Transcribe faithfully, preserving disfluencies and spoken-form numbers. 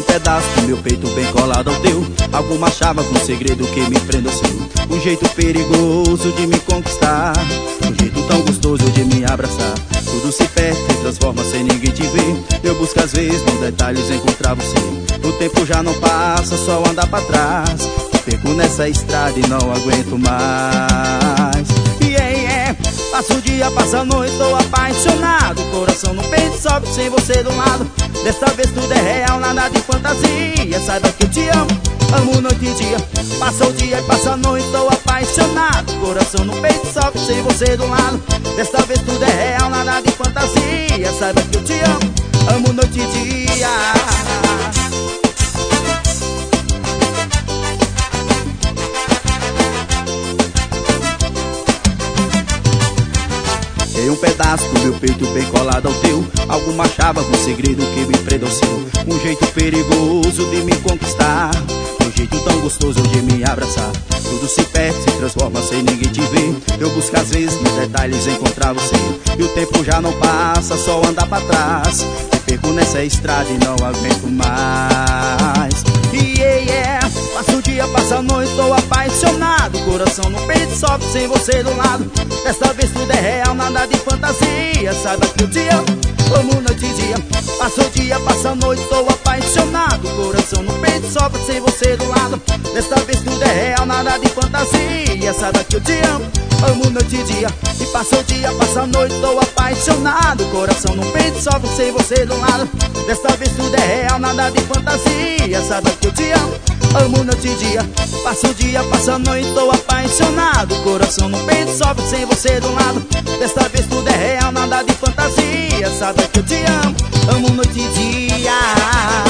pedaço do meu peito bem colado ao teu. Alguma chave, algum segredo que me prenda ao seu. Um jeito perigoso de me conquistar, um jeito tão gostoso de me abraçar. Tudo se perde e transforma sem ninguém te ver. Eu busco às vezes nos detalhes encontrar você. O tempo já não passa, só andar pra trás. Perco nessa estrada e não aguento mais. Yeah, yeah. Passa o dia, passa a noite, tô apaixonado. Coração no peito sobe sem você do lado. Desta vez tudo é real, nada de fantasia. Saiba que eu te amo, amo noite e dia. Passa o dia e passa a noite, tô apaixonado. Coração no peito sobe sem você do lado. Desta vez tudo é real, nada de fantasia. Saiba que eu te amo, amo noite e dia. Tem um pedaço do meu peito bem colado ao teu. Alguma chave, algum segredo que me prenda ao seu. Um jeito perigoso de me conquistar, um jeito tão gostoso de me abraçar. Tudo se perde, se transforma sem ninguém te ver. Eu busco às vezes nos detalhes encontrar você. E o tempo já não passa, só andar pra trás. Me perco nessa estrada e não aguento mais. Yeah, yeah. Passa o dia, passa a noite, tô apaixonado. Coração no peito sobe sem você do lado. Desta vez tudo é real, nada de fantasia. Saiba que eu te amo, amo noite e dia. Passa o dia, passa a noite, tô apaixonado. Coração no peito sobe sem você do lado. Desta vez tudo é real, nada de fantasia. Saiba que eu te amo, amo noite e dia. E passa o dia, passa a noite, tô apaixonado. Coração no peito sobe sem você do lado. Desta vez tudo é real, nada de fantasia. Saiba que eu te amo, amo noite e dia. Passa o dia, passa a noite, tô apaixonado. Coração no peito sobe sem você do lado. Desta vez tudo é real, nada de fantasia. Sabe que eu te amo, amo noite e dia.